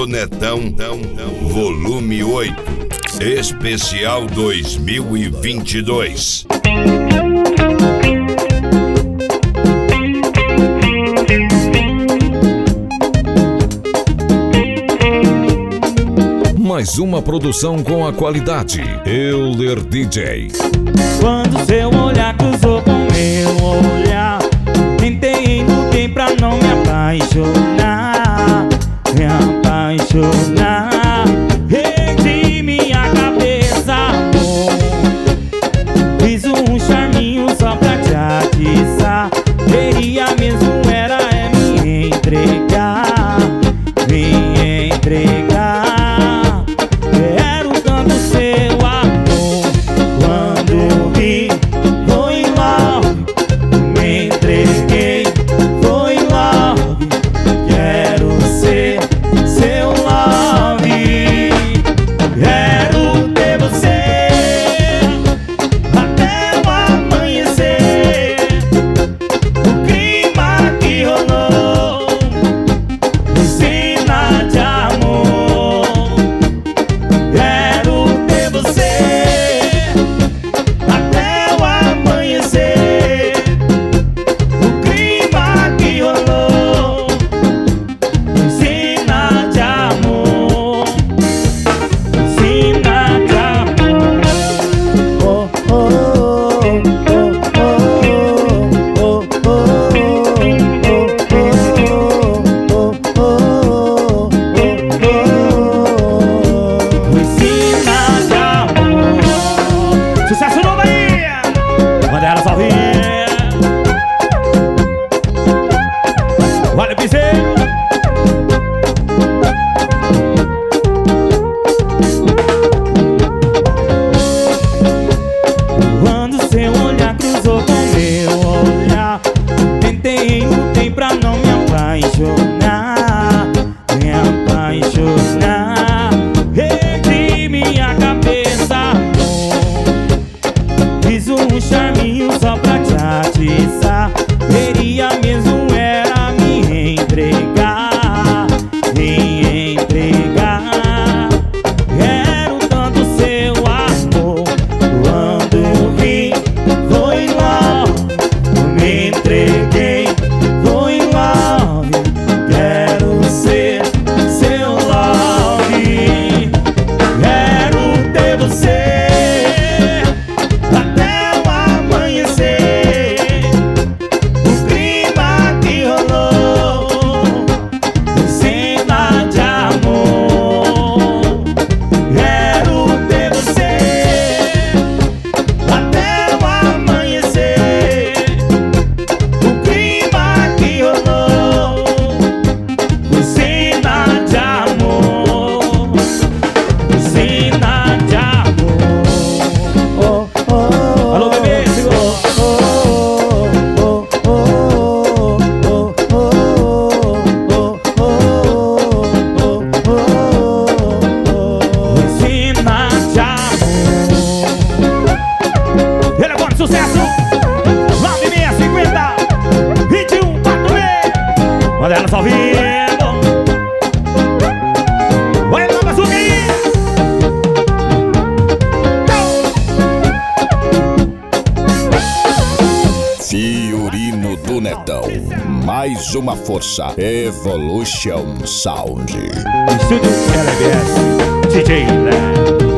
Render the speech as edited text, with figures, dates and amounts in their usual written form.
do Netão, volume 8, especial 2022. Mais uma produção com a qualidade Euler DJ. Quando seu olhar cruzou com meu olhar, tentei e lutei pra não me apaixonar, me apaixonar. Rendi minha cabeça, amor, fiz um charminho só pra te atiçar. Queria mesmo era me entregar, me entregar. Queria mesmo era me entregar, me entregar. Quero tanto seu amor. Quando vi, foi logo, me entreguei, foi logo. Quero ser seu love. Quero ter você até o amanhecer. Sucesso! 9:50, 21, 4 Manda ela só vindo. Vai lá, Bazuca aí! Fiorino do Netão. Mais uma força. Evolution Sound. Estúdio LBS, DJ Léo.